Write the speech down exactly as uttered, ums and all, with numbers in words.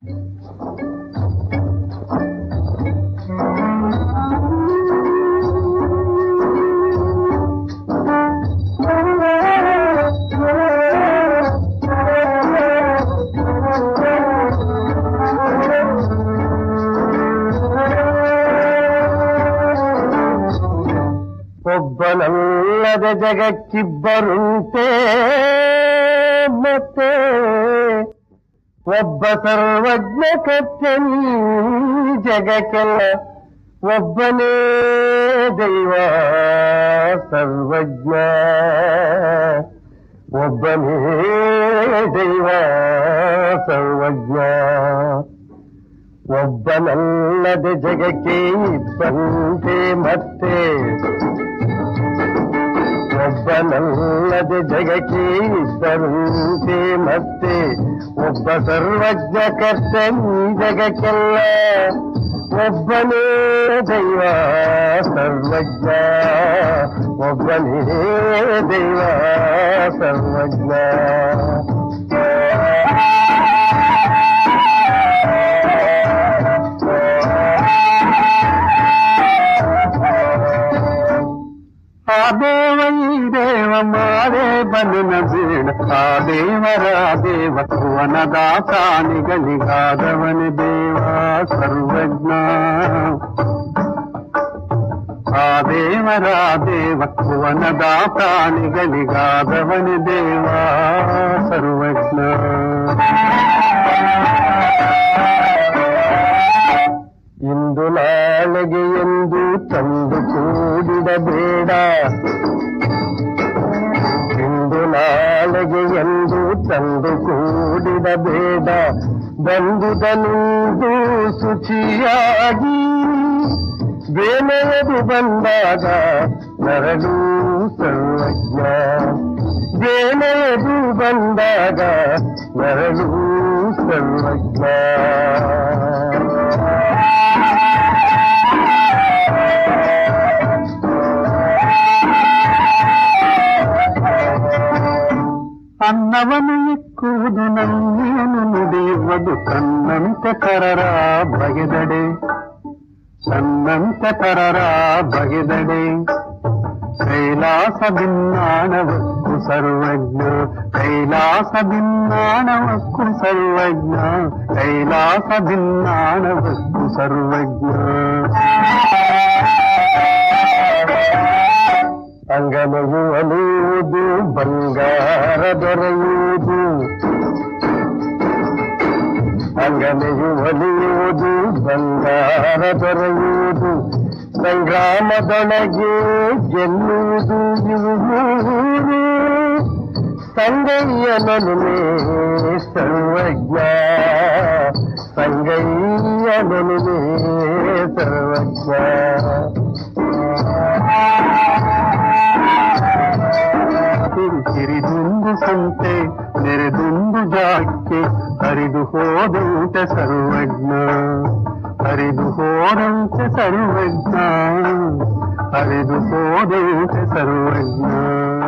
ಒಬ್ಬನಲ್ಲದ ಜಗಕ್ಕಿಬ್ಬರುಂಟೆ ಮತ್ತೆ ಒಬ್ಬ ಸರ್ವಜ್ಞ ಕರ್ತನಿ ಜಗಕ್ಕೆಲ್ಲ ಒಬ್ಬನೇ ದೈವ ಸರ್ವಜ್ಞ ಒಬ್ಬನೇ ದೈವ ಸರ್ವಜ್ಞ ಒಬ್ಬನಲ್ಲದ ಜಗಕ್ಕೆ ಇಬ್ಬರಂತೆ ಮತ್ತೆ ಒಬ್ಬನಲ್ಲದ ಜಗಕ್ಕೆ ಇಬ್ಬರಂತೆ ಮತ್ತೆ ಒಬ್ಬ ಸರ್ವಜ್ಞ ಕರ್ತನಿ ಜಗಕ್ಕೆಲ್ಲ ಒಬ್ಬನೇ ದೈವ ಸರ್ವಜ್ಞ ಒಬ್ಬನೇ ದೈವ ಸರ್ವಜ್ಞ ಆ ದೇವ ಈ ದೇವ ಮಾರೇ ಬಲಿನ ಬೇಡ ಆ ದೇವರ ದೇವ ಭುವನದ ಪ್ರಾಣಿಗಳಿಗಾದವನೇ ದೇವ ಸರ್ವಜ್ಞ ಆ ದೇವರ ದೇವ ಭುವನದ ಪ್ರಾಣಿಗಳಿಗಾದವನೇ ದೇವ ಸರ್ವಜ್ಞ ಇಂದು ನಾಳೆಗೆ ಎಂದು ತಂದು ಕೂಡಿಡಬೇಡ ಇಂದು ನಾಳೆಗೆ ಎಂದು ತಂದು ಕೂಡಿಡಬೇಡ ಬಂದುದನುಂದು ಶುಚಿಯಾಗಿ ಬೇನೆಯದು ಬಂದಾಗ ನರಳು ಸರ್ವಜ್ಞ ಬೇನೆಯದು ಬಂದಾಗ ನರಳು ಸರ್ವಜ್ಞ ಅನ್ನವನ್ನು ಇಕ್ಕುವುದು ನನ್ನೇನು ನುಡಿಯುವುದು ತನ್ನಂತೆ ತರರ ಬಗೆದಡೆ ತನ್ನಂತೆ ತರರ ಬಗೆದಡೆ ಕೈಲಾಸ ಭಿನ್ನಾಣವಕ್ಕು ಸರ್ವಜ್ಞ ಕೈಲಾಸ ಭಿನ್ನಾಣವಕ್ಕು ಸರ್ವಜ್ಞ ಕೈಲಾಸ ಭಿನ್ನಾಣವಕ್ಕು ಸರ್ವಜ್ಞ ಅಂಗನೆಯು ಅಲಿಯುವುದು ಬಂಗಾರ ದೊರೆಯುವುದು ಅಂಗನೆಯು ಅಲಿಯುವುದು ಬಂಗಾರ ದೊರೆಯುವುದು ಸಂಗ್ರಾಮದೊಳಗೆ ಗೆಲ್ಲುವುದು ಇವು ಸಂಗಯ್ಯನೊಲುಮೆ ಸರ್ವಜ್ಞ ಸಂಗಯ್ಯನೊಲುಮೆ ಸರ್ವಜ್ಞ ಸಿರಿದುಂದು ಸಂತೆ ನೆರೆದುಂದು ಜಾಕ್ಕೆ ಹರಿದು ಹೋದಂತೆ ಸರ್ವಜ್ಞ ಹರಿದು ಹೋದಂತೆ ಸರ್ವಜ್ಞ ಹರಿದು ಹೋದಂತೆ ಸರ್ವಜ್ಞ